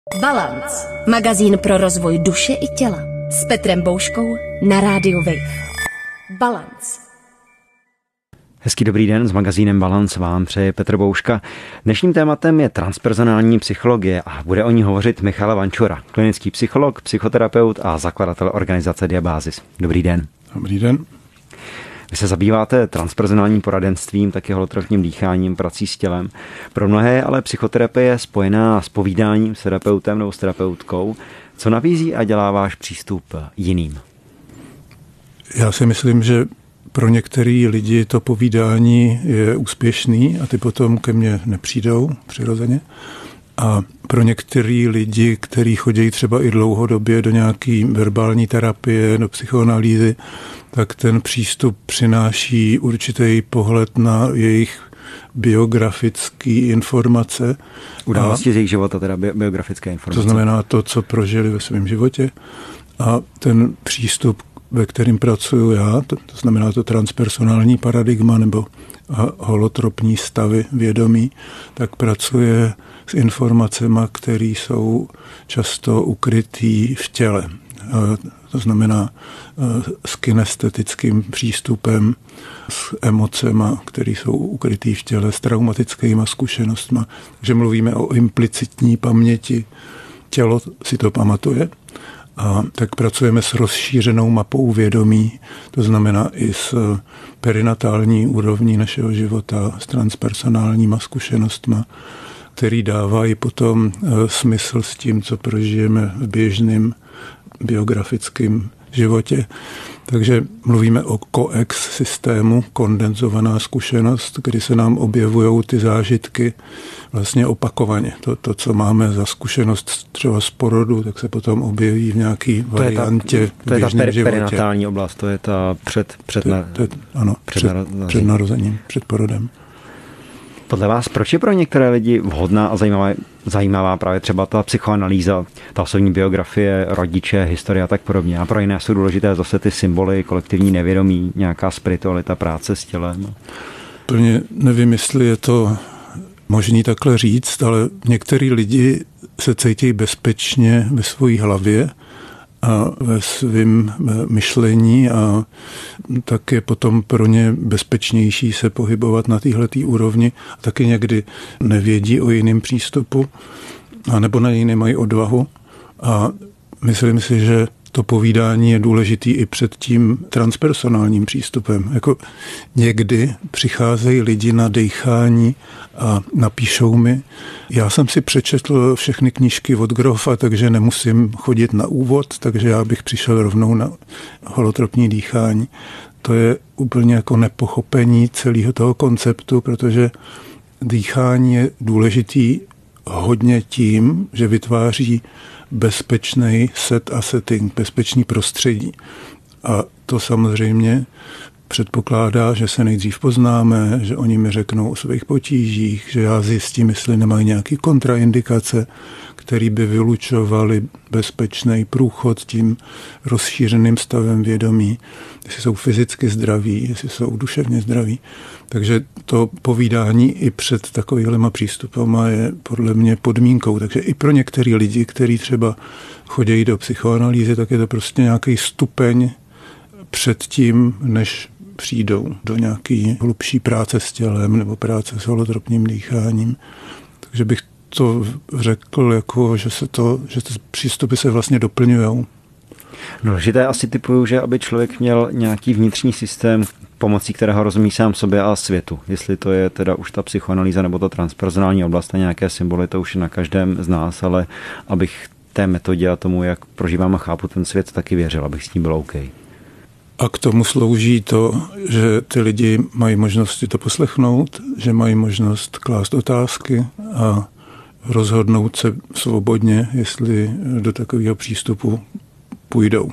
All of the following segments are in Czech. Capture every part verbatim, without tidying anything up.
Balance. Magazín pro rozvoj duše i těla. S Petrem Bouškou na rádiu Wave. Balance. Hezký dobrý den, s magazínem Balance vám přeje Petr Bouška. Dnešním tématem je transpersonální psychologie a bude o ní hovořit Michal Vančura, klinický psycholog, psychoterapeut a zakladatel organizace Diabázis. Dobrý den. Dobrý den. Vy se zabýváte transpersonálním poradenstvím, taky holotrofním dýcháním, prací s tělem. Pro mnohé je ale psychoterapie spojená s povídáním s terapeutem nebo s terapeutkou. Co nabízí a dělá váš přístup jiným? Já si myslím, že pro některý lidi to povídání je úspěšný a ty potom ke mně nepřijdou přirozeně. A pro některý lidi, kteří chodí třeba i dlouhodobě do nějaký verbální terapie, do psychoanalýzy, tak ten přístup přináší určitý pohled na jejich biografické informace. Události z jejich života, teda biografické informace. To znamená to, co prožili ve svém životě. A ten přístup, ve kterým pracuju já, to, to znamená to transpersonální paradigma nebo holotropní stavy vědomí, tak pracuje s informacemi, které jsou často ukrytý v těle. To znamená s kinestetickým přístupem, s emocema, které jsou ukrytý v těle, s traumatickými zkušenostmi. Takže mluvíme o implicitní paměti. Tělo si to pamatuje. A tak pracujeme s rozšířenou mapou vědomí, to znamená i s perinatální úrovní našeho života, s transpersonálníma zkušenostma, který dávají potom smysl s tím, co prožijeme v běžném biografickém životě. Takže mluvíme o coex systému, kondenzovaná zkušenost, kdy se nám objevují ty zážitky vlastně opakovaně. To, to, co máme za zkušenost třeba z porodu, tak se potom objeví v nějaký to variantě je ta, v běžném to je ta životě. perinatální oblast, to je ta před, před, to, to je, ano, před, před, narozením. před narozením, před porodem. Podle vás, proč je pro některé lidi vhodná a zajímavá, zajímavá právě třeba ta psychoanalýza, ta osobní biografie, rodiče, historie a tak podobně? A pro jiné jsou důležité zase ty symboly, kolektivní nevědomí, nějaká spiritualita, práce s tělem? Plně nevím, jestli je to možný takhle říct, ale některý lidi se cítí bezpečně ve své hlavě a ve svém myšlení a tak je potom pro ně bezpečnější se pohybovat na téhletý úrovni. A taky někdy nevědí o jiném přístupu a nebo na něj nemají odvahu. A myslím si, že to povídání je důležitý i před tím transpersonálním přístupem. Jako někdy přicházejí lidi na dýchání a napíšou mi, já jsem si přečetl všechny knížky od Grofa, takže nemusím chodit na úvod, takže já bych přišel rovnou na holotropní dýchání. To je úplně jako nepochopení celého toho konceptu, protože dýchání je důležitý hodně tím, že vytváří bezpečný set a setting, bezpečný prostředí. A to samozřejmě předpokládá, že se nejdřív poznáme, že oni mi řeknou o svých potížích, že já zjistím, jestli nemají nějaké kontraindikace, které by vylučovaly bezpečný průchod tím rozšířeným stavem vědomí, jestli jsou fyzicky zdraví, jestli jsou duševně zdraví. Takže to povídání i před takovýhlema přístupama je podle mě podmínkou. Takže i pro některý lidi, kteří třeba chodí do psychoanalýzy, tak je to prostě nějaký stupeň před tím, než přijdou do nějaký hlubší práce s tělem nebo práce s holotropním dýcháním. Takže bych to řekl, jako, že, se to, že ty přístupy se vlastně doplňují. Důležité asi typuju, že aby člověk měl nějaký vnitřní systém, pomocí kterého rozumí sám sobě a světu. Jestli to je teda už ta psychoanalýza nebo ta transpersonální oblast a nějaké symboly, to už je na každém z nás, ale abych té metodě a tomu, jak prožívám a chápu ten svět, taky věřil, abych s tím byl OK. A k tomu slouží to, že ty lidi mají možnost si to poslechnout, že mají možnost klást otázky a rozhodnout se svobodně, jestli do takového přístupu půjdou.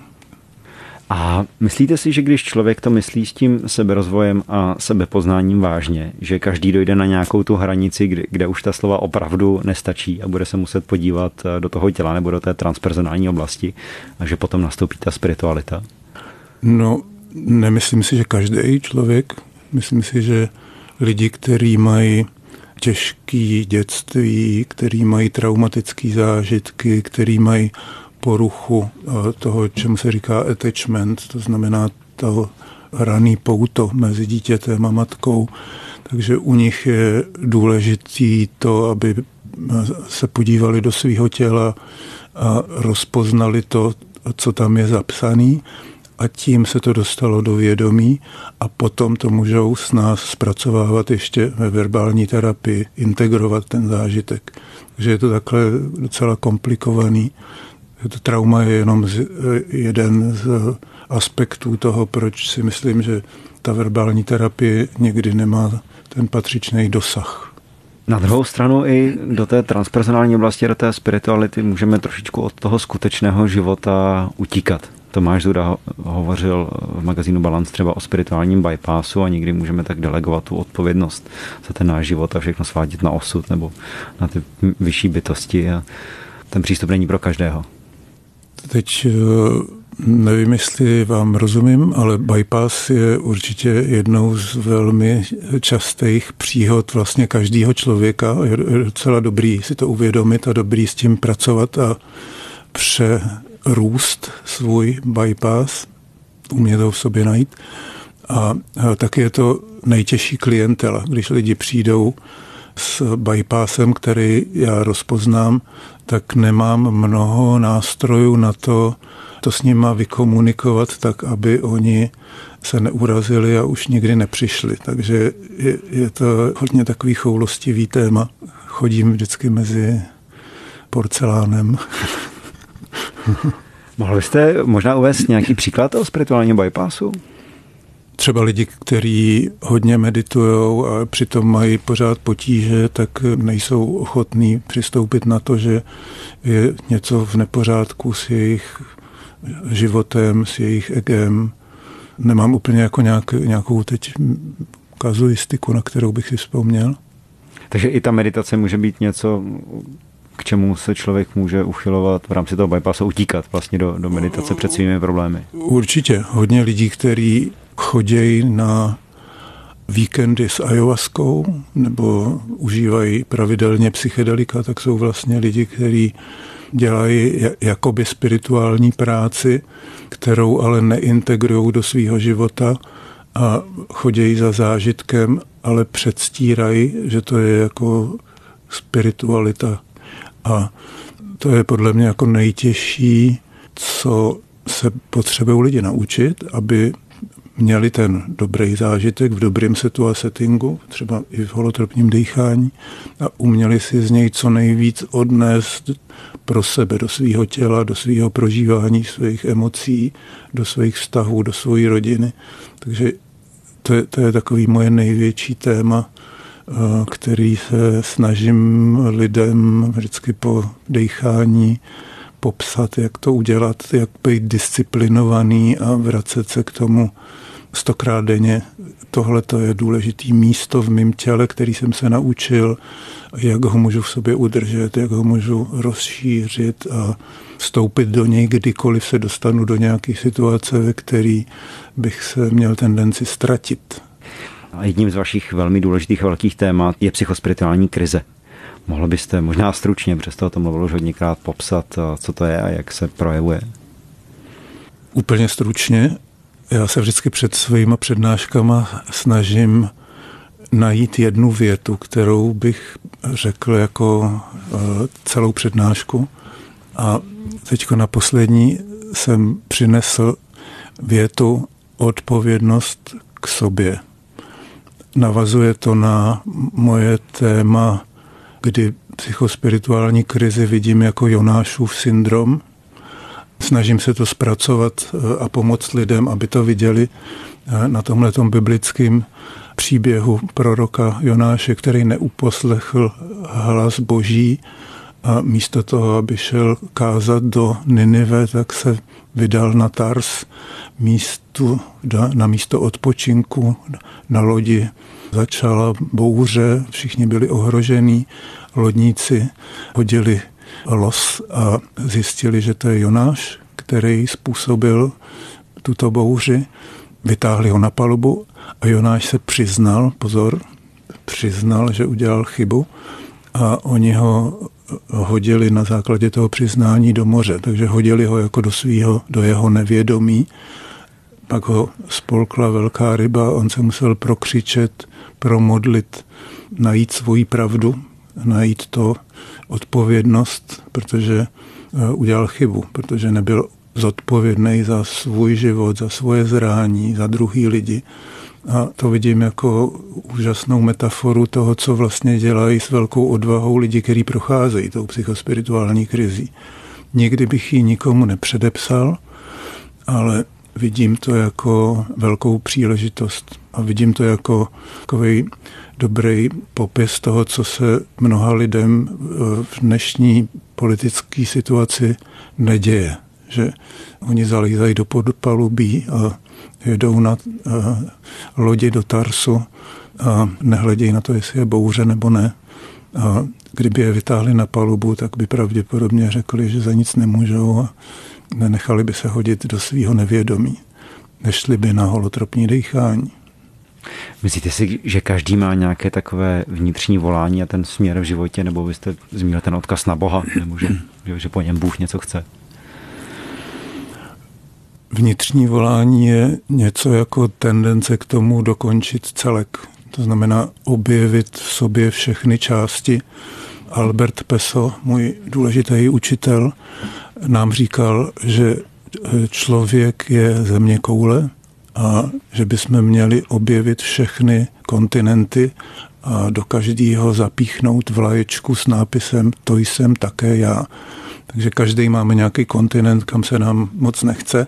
A myslíte si, že když člověk to myslí s tím seberozvojem a sebepoznáním vážně, že každý dojde na nějakou tu hranici, kde, kde už ta slova opravdu nestačí a bude se muset podívat do toho těla nebo do té transpersonální oblasti a že potom nastoupí ta spiritualita? No, nemyslím si, že každý člověk. Myslím si, že lidi, kteří mají těžké dětství, který mají traumatické zážitky, který mají poruchu toho, čemu se říká attachment, to znamená to raný pouto mezi dítětem a matkou. Takže u nich je důležitý to, aby se podívali do svého těla a rozpoznali to, co tam je zapsaný, a tím se to dostalo do vědomí a potom to můžou s nás zpracovávat ještě ve verbální terapii, integrovat ten zážitek. Takže je to takhle docela komplikovaný. To trauma je jenom z, jeden z aspektů toho, proč si myslím, že ta verbální terapie někdy nemá ten patřičný dosah. Na druhou stranu i do té transpersonální oblasti, do té spirituality můžeme trošičku od toho skutečného života utíkat. Tomáš Zuda hovořil v magazínu Balance třeba o spirituálním bypassu a někdy můžeme tak delegovat tu odpovědnost za ten náš život a všechno svádět na osud nebo na ty vyšší bytosti a ten přístup není pro každého. Teď nevím, jestli vám rozumím, ale bypass je určitě jednou z velmi častých příhod vlastně každého člověka. Je docela dobrý si to uvědomit a dobrý s tím pracovat a přerůst svůj bypass, umět ho v sobě najít. A taky je to nejtěžší klientela, když lidi přijdou s bypassem, který já rozpoznám, tak nemám mnoho nástrojů na to, to s nima vykomunikovat tak, aby oni se neurazili a už nikdy nepřišli. Takže je, je to hodně takový choulostivý téma. Chodím vždycky mezi porcelánem. Mohl byste možná uvést nějaký příklad toho spirituálního bypassu? Třeba lidi, kteří hodně meditujou a přitom mají pořád potíže, tak nejsou ochotní přistoupit na to, že je něco v nepořádku s jejich životem, s jejich egem. Nemám úplně jako nějak, nějakou teď kazuistiku, na kterou bych si vzpomněl. Takže i ta meditace může být něco, k čemu se člověk může uchylovat v rámci toho bypassu, utíkat vlastně do, do meditace před svými problémy. Určitě. Hodně lidí, kteří chodějí na víkendy s ayahuaskou nebo užívají pravidelně psychedelika, tak jsou vlastně lidi, kteří dělají jakoby spirituální práci, kterou ale neintegrují do svého života a chodějí za zážitkem, ale předstírají, že to je jako spiritualita. A to je podle mě jako nejtěžší, co se potřebují lidi naučit, aby měli ten dobrý zážitek v dobrém setu a settingu, třeba i v holotropním dýchání, a uměli si z něj co nejvíc odnést pro sebe, do svého těla, do svého prožívání svých emocí, do svých vztahů, do své rodiny. Takže to je, to je takový moje největší téma, který se snažím lidem vždycky po dýchání popsat, jak to udělat, jak být disciplinovaný a vracet se k tomu stokrát denně. Tohle to je důležitý místo v mém těle, který jsem se naučil, jak ho můžu v sobě udržet, jak ho můžu rozšířit a vstoupit do něj, kdykoliv se dostanu do nějaké situace, ve který bych se měl tendenci ztratit. A jedním z vašich velmi důležitých velkých témat je psychospirituální krize. Mohl byste možná stručně, přesto o tom mluvil už hodněkrát, popsat, co to je a jak se projevuje? Úplně stručně. Já se vždycky před svýma přednáškama snažím najít jednu větu, kterou bych řekl jako celou přednášku. A teďko na poslední jsem přinesl větu odpovědnost k sobě. Navazuje to na moje téma, kdy psychospirituální krizi vidím jako Jonášův syndrom. Snažím se to zpracovat a pomoct lidem, aby to viděli na tomhletom biblickém příběhu proroka Jonáše, který neuposlechl hlas Boží a místo toho, aby šel kázat do Ninive, tak se vydal na Tars, místu, na místo odpočinku na lodi. Začala bouře, všichni byli ohrožení, lodníci hodili los a zjistili, že to je Jonáš, který způsobil tuto bouři. Vytáhli ho na palubu a Jonáš se přiznal, pozor, přiznal, že udělal chybu a oni ho hodili na základě toho přiznání do moře, takže hodili ho jako do svýho, do jeho nevědomí. Pak ho spolkla velká ryba, on se musel prokřičet, promodlit, najít svoji pravdu, najít to odpovědnost, protože udělal chybu, protože nebyl zodpovědný za svůj život, za svoje zrání, za druhý lidi. A to vidím jako úžasnou metaforu toho, co vlastně dělají s velkou odvahou lidi, kteří procházejí tou psychospirituální krizí. Nikdy bych ji nikomu nepředepsal, ale vidím to jako velkou příležitost a vidím to jako takový dobrý popis toho, co se mnoha lidem v dnešní politické situaci neděje. Že oni zalízají do podpalubí a jedou na lodi do Tarsu a nehledějí na to, jestli je bouře nebo ne. A kdyby je vytáhli na palubu, tak by pravděpodobně řekli, že za nic nemůžou a nenechali by se hodit do svého nevědomí. Nešli by na holotropní dýchání. Myslíte si, že každý má nějaké takové vnitřní volání a ten směr v životě, nebo byste zmínil ten odkaz na Boha, nebo že, že po něm Bůh něco chce? Vnitřní volání je něco jako tendence k tomu dokončit celek. To znamená objevit v sobě všechny části. Albert Peso, můj důležitý učitel, nám říkal, že člověk je zeměkoule a že bychom měli objevit všechny kontinenty a do každého zapíchnout vlaječku s nápisem to jsem také já. Takže každý máme nějaký kontinent, kam se nám moc nechce.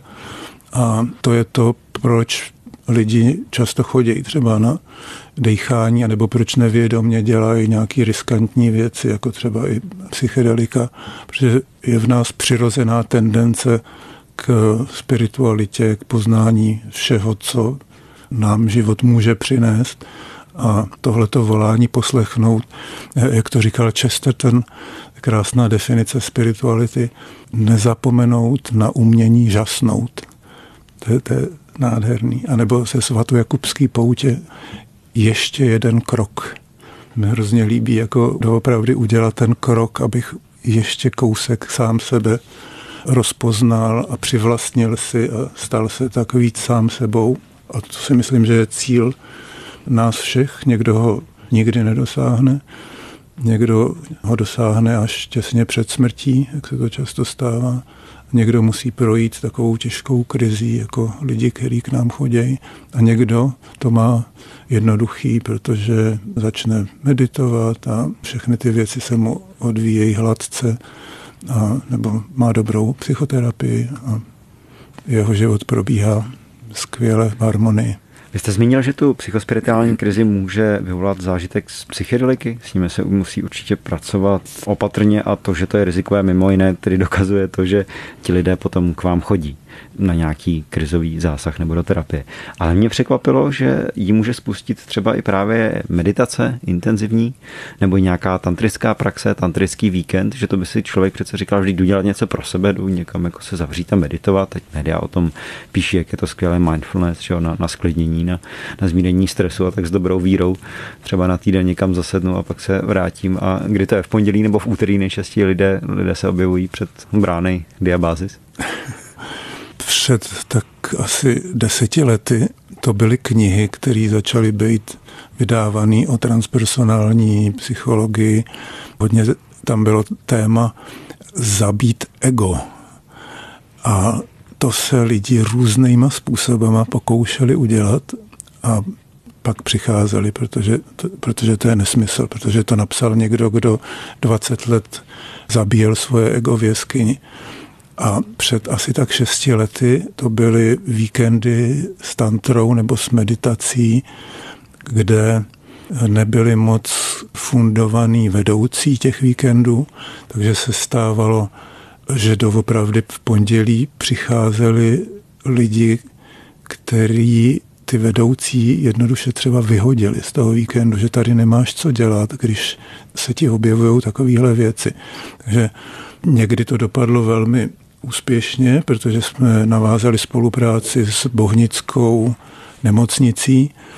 A to je to, proč lidi často chodí třeba na dýchání, anebo proč nevědomě dělají nějaké riskantní věci, jako třeba i psychedelika, protože je v nás přirozená tendence k spiritualitě, k poznání všeho, co nám život může přinést. A tohleto volání poslechnout, jak to říkal Chesterton, krásná definice spirituality, nezapomenout na umění žasnout. To je, to je nádherný. A nebo se svatojakubský poutě ještě jeden krok. Mě hrozně líbí jako doopravdy udělat ten krok, abych ještě kousek sám sebe rozpoznal a přivlastnil si a stal se tak víc sám sebou. A to si myslím, že je cíl nás všech. Někdo ho nikdy nedosáhne, někdo ho dosáhne až těsně před smrtí, jak se to často stává. Někdo musí projít takovou těžkou krizí, jako lidi, kteří k nám chodí. A někdo to má jednoduchý, protože začne meditovat a všechny ty věci se mu odvíjejí hladce, a, nebo má dobrou psychoterapii a jeho život probíhá skvěle v harmonii. Vy jste zmínil, že tu psychospirituální krizi může vyvolat zážitek z psychedeliky. S nimi se musí určitě pracovat opatrně a to, že to je rizikové mimo jiné, tedy dokazuje to, že ti lidé potom k vám chodí na nějaký krizový zásah nebo do terapie. Ale mě překvapilo, že ji může spustit třeba i právě meditace intenzivní nebo nějaká tantrická praxe, tantrický víkend, že to by si člověk přece říkal, že jdu dělat něco pro sebe, jdu někam jako se zavřít a meditovat. Teď média o tom píší, jak je to skvělé mindfulness, že jo, na, na sklidnění, na, na zmírnění stresu a tak s dobrou vírou třeba na týden někam zasednu a pak se vrátím. A kdy to je v pondělí nebo v úterý nejčastěji lidé, lidé se objevují před brány Diabázis? Před tak asi deseti lety to byly knihy, které začaly být vydávané o transpersonální psychologii. Hodně tam bylo téma zabít ego. A to se lidi různýma způsobama pokoušeli udělat a pak přicházeli, protože to, protože to je nesmysl, protože to napsal někdo, kdo dvacet let zabíjel svoje ego v jeskyni. A před asi tak šesti lety to byly víkendy s tantrou nebo s meditací, kde nebyli moc fundovaný vedoucí těch víkendů, takže se stávalo, že doopravdy v pondělí přicházeli lidi, kteří ty vedoucí jednoduše třeba vyhodili z toho víkendu, že tady nemáš co dělat, když se ti objevují takovéhle věci. Takže někdy to dopadlo velmi úspěšně, protože jsme navázali spolupráci s Bohnickou nemocnicí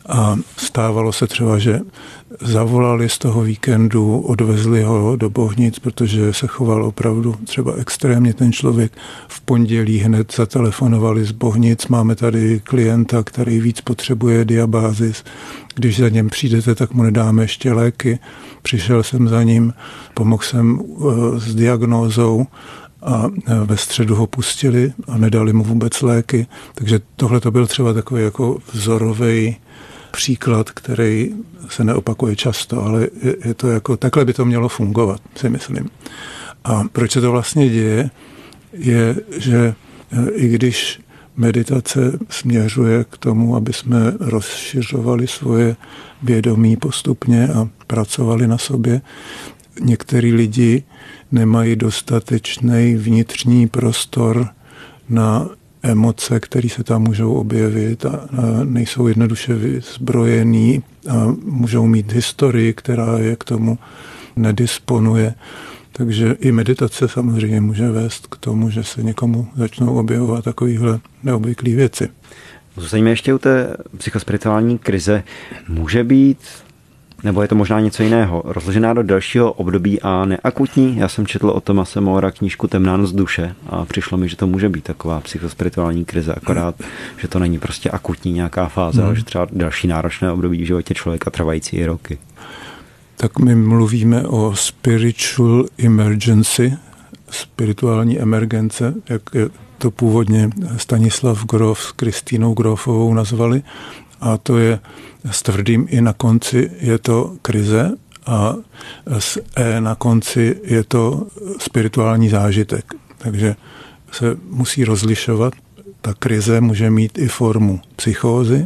A stávalo se třeba, že zavolali z toho víkendu, odvezli ho do Bohnic, protože se choval opravdu třeba extrémně ten člověk. V pondělí hned zatelefonovali z Bohnic, máme tady klienta, který víc potřebuje diabázis. Když za něm přijdete, tak mu nedáme ještě léky. Přišel jsem za ním, pomohl jsem s diagnózou a ve středu ho pustili a nedali mu vůbec léky. Takže tohle to byl třeba takový jako vzorový příklad, který se neopakuje často, ale je, je to jako, takhle by to mělo fungovat, si myslím. A proč se to vlastně děje, je, že i když meditace směřuje k tomu, aby jsme rozšiřovali svoje vědomí postupně a pracovali na sobě, některý lidi nemají dostatečný vnitřní prostor na emoce, které se tam můžou objevit a nejsou jednoduše vyzbrojení a můžou mít historii, která je k tomu nedisponuje. Takže i meditace samozřejmě může vést k tomu, že se někomu začnou objevovat takovéhle neobvyklé věci. Zůstaňme ještě u té psychospirituální krize. Může být, nebo je to možná něco jiného, rozložená do dalšího období a neakutní? Já jsem četl o Tomase Mora knížku Temná noc duše a přišlo mi, že to může být taková psychospirituální krize, akorát, že to není prostě akutní nějaká fáze, hmm. ale že třeba další náročné období v životě člověka trvající i roky. Tak my mluvíme o spiritual emergency, spirituální emergence, jak to původně Stanislav Grof s Kristýnou Grofovou nazvali. A to je s tvrdým i na konci je to krize a s e na konci je to spirituální zážitek. Takže se musí rozlišovat. Ta krize může mít i formu psychózy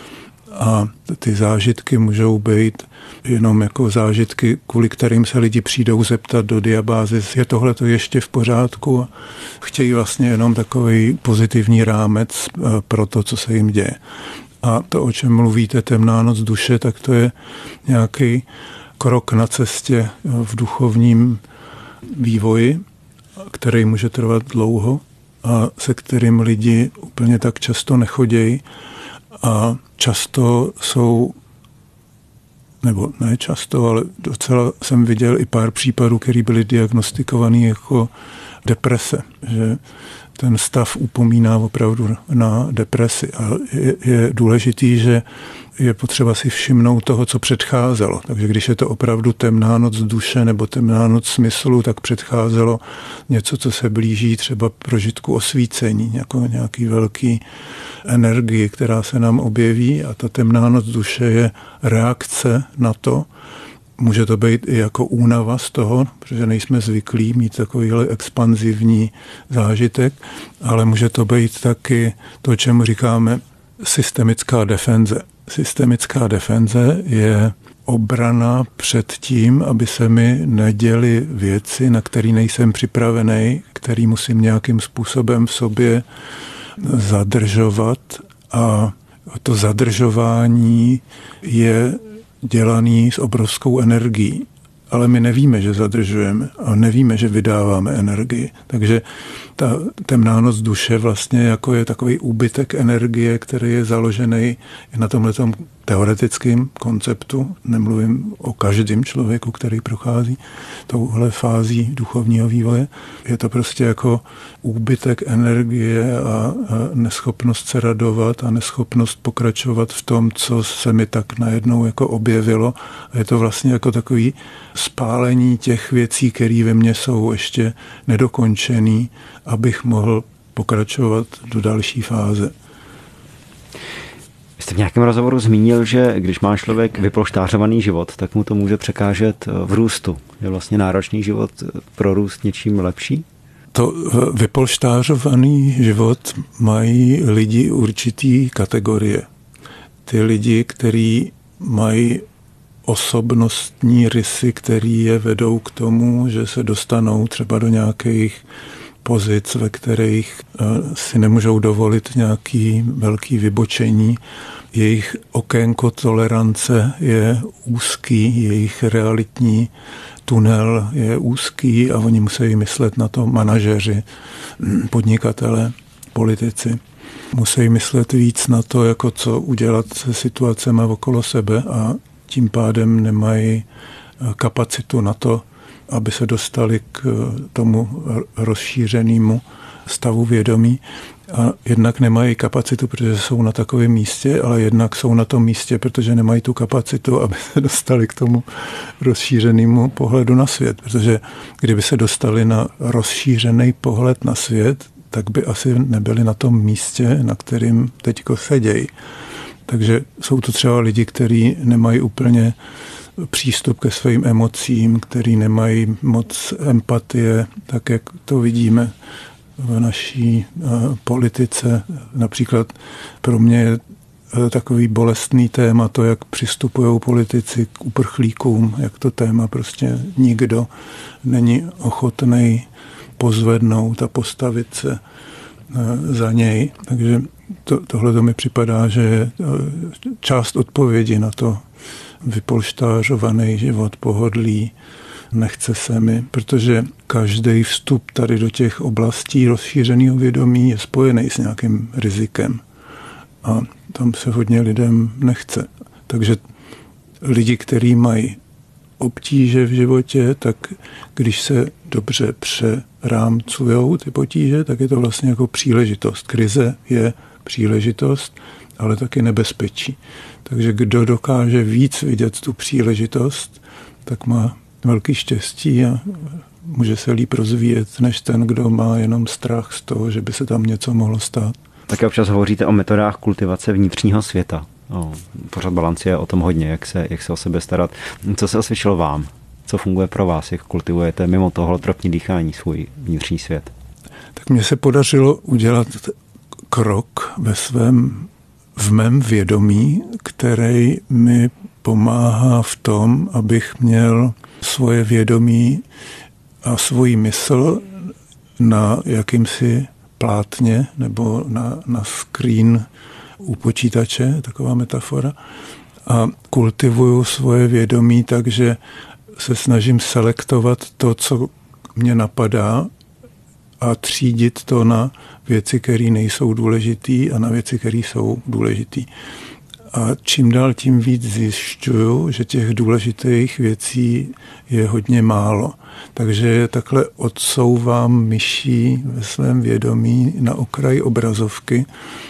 a ty zážitky můžou být jenom jako zážitky, kvůli kterým se lidi přijdou zeptat do diabázis, je tohle to ještě v pořádku a chtějí vlastně jenom takový pozitivní rámec pro to, co se jim děje. A to, o čem mluvíte, temná noc duše, tak to je nějaký krok na cestě v duchovním vývoji, který může trvat dlouho a se kterým lidi úplně tak často nechodějí a často jsou, nebo ne často, ale docela jsem viděl i pár případů, které byly diagnostikovaný jako deprese, že ten stav upomíná opravdu na depresi. A je, je důležitý, že je potřeba si všimnout toho, co předcházelo. Takže když je to opravdu temná noc duše nebo temná noc smyslu, tak předcházelo něco, co se blíží třeba prožitku osvícení, jako nějaký velký energii, která se nám objeví a ta temná noc duše je reakce na to. Může to být i jako únava z toho, protože nejsme zvyklí mít takovýhle expanzivní zážitek, ale může to být taky to, čemu říkáme systemická defenze. Systemická defenze je obrana před tím, aby se mi neděly věci, na které nejsem připravený, který musím nějakým způsobem v sobě zadržovat a to zadržování je dělaný s obrovskou energií, ale my nevíme, že zadržujeme a nevíme, že vydáváme energii. Takže ta temná noc duše vlastně jako je takový úbytek energie, který je založený na tomhletom teoretickém konceptu. Nemluvím o každém člověku, který prochází touhle fází duchovního vývoje. Je to prostě jako úbytek energie a neschopnost se radovat a neschopnost pokračovat v tom, co se mi tak najednou jako objevilo. A je to vlastně jako takový spálení těch věcí, které ve mně jsou ještě nedokončený, abych mohl pokračovat do další fáze. Jste v nějakém rozhovoru zmínil, že když má člověk vypolštářovaný život, tak mu to může překážet v růstu. Je vlastně náročný život pro růst něčím lepší? To vypolštářovaný život mají lidi určitý kategorie. Ty lidi, kteří mají osobnostní rysy, které je vedou k tomu, že se dostanou třeba do nějakých pozic, ve kterých si nemůžou dovolit nějaký velký vybočení. Jejich okénko tolerance je úzký, jejich realitní tunel je úzký a oni musí myslet na to manažeři, podnikatele, politici. musí myslet víc na to, jako co udělat se situacemi okolo sebe a tím pádem nemají kapacitu na to, aby se dostali k tomu rozšířenému stavu vědomí. A jednak nemají kapacitu, protože jsou na takovém místě, ale jednak jsou na tom místě, protože nemají tu kapacitu, aby se dostali k tomu rozšířenému pohledu na svět. Protože kdyby se dostali na rozšířený pohled na svět, tak by asi nebyli na tom místě, na kterým teďko sedějí. Takže jsou to třeba lidi, kteří nemají úplně přístup ke svým emocím, kteří nemají moc empatie, tak jak to vidíme v naší politice. Například pro mě je takový bolestný téma to, jak přistupují politici k uprchlíkům, jak to téma prostě nikdo není ochotný pozvednout a postavit se za něj. Takže to, tohle to mi připadá, že je část odpovědi na to vypolštářovaný život, pohodlí, nechce se mi, protože každý vstup tady do těch oblastí rozšířeného vědomí je spojený s nějakým rizikem. A tam se hodně lidem nechce. Takže lidi, kteří mají obtíže v životě, tak když se dobře přerámcujou ty potíže, tak je to vlastně jako příležitost. Krize je příležitost, ale taky nebezpečí. Takže kdo dokáže víc vidět tu příležitost, tak má velký štěstí a může se líp rozvíjet, než ten, kdo má jenom strach z toho, že by se tam něco mohlo stát. Také občas hovoříte o metodách kultivace vnitřního světa. O, pořád Balance je o tom hodně, jak se, jak se o sebe starat. Co se osvědčilo vám? Co funguje pro vás? Jak kultivujete mimo toho holotropní dýchání svůj vnitřní svět? Tak mně se podařilo udělat krok ve svém, v mém vědomí, který mi pomáhá v tom, abych měl svoje vědomí a svoji mysl na jakýmsi plátně nebo na, na screen u počítače, taková metafora. A kultivuju svoje vědomí, takže se snažím selektovat to, co mě napadá a třídit to na věci, které nejsou důležitý a na věci, které jsou důležitý. A čím dál tím víc zjišťuju, že těch důležitých věcí je hodně málo. Takže je takhle odsouvám myší ve svém vědomí na okraj obrazovky.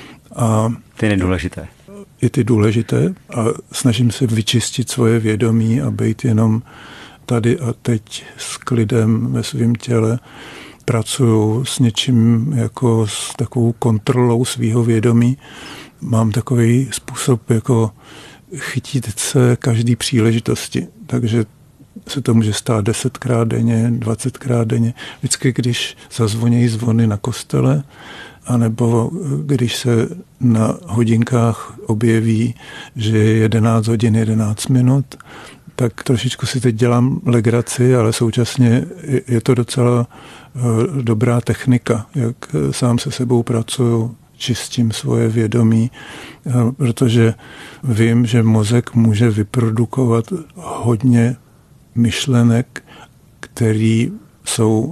A ty nedůležité. I ty důležité a snažím se vyčistit svoje vědomí a být jenom tady a teď s klidem ve svém těle. Pracuju s něčím jako s takovou kontrolou svého vědomí. Mám takový způsob jako chytit se každý příležitosti. Takže se to může stát desetkrát denně, dvacetkrát denně. Vždycky, když zazvonějí zvony na kostele, anebo když se na hodinkách objeví, že je jedenáct hodin jedenáct minut, tak trošičku si teď dělám legraci, ale současně je to docela dobrá technika, jak sám se sebou pracuju, čistím svoje vědomí, protože vím, že mozek může vyprodukovat hodně myšlenek, které jsou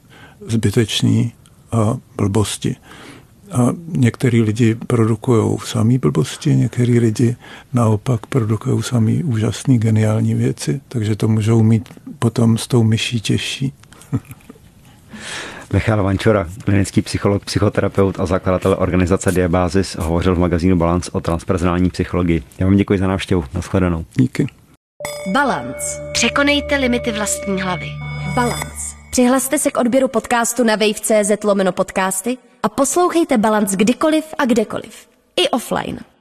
zbytečný a blbosti. A některý lidi produkují samý blbosti, některý lidi naopak produkují samý úžasný, geniální věci, takže to můžou mít potom s tou myší těžší. Michal Vančura, klinický psycholog, psychoterapeut a zakladatel organizace Diabázis, hovořil v magazínu Balance o transpersonální psychologii. Já vám děkuji za návštěvu. Nashledanou. Díky. Balance. Překonejte limity vlastní hlavy. Balance. Přihlaste se k odběru podcastu na wave tečka cz lomeno podcasty a poslouchejte Balance kdykoliv a kdekoliv. I offline.